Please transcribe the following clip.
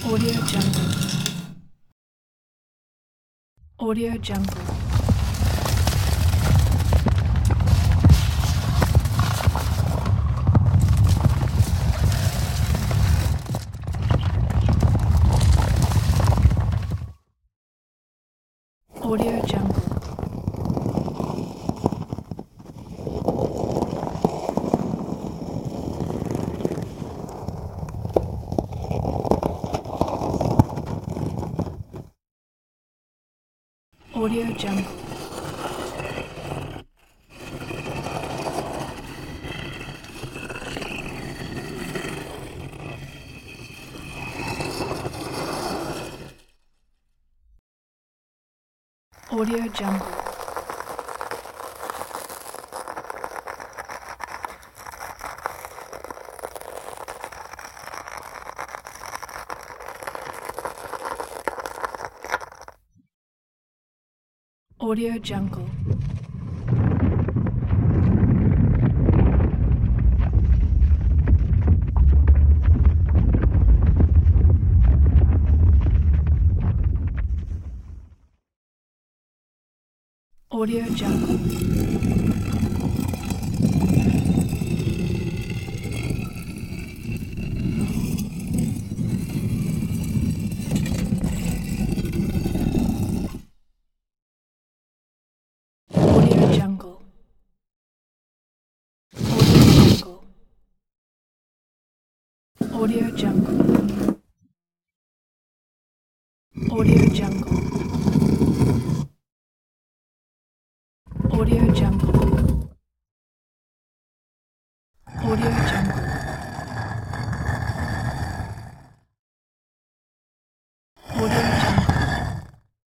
Audio Jungle. Audio Jungle. Audio Jungle. Audio Jungle. Audio Jungle. Audio Jungle. Audio Jungle. Audio Jungle. Audio Jungle. Audio Jungle. Audio Jungle.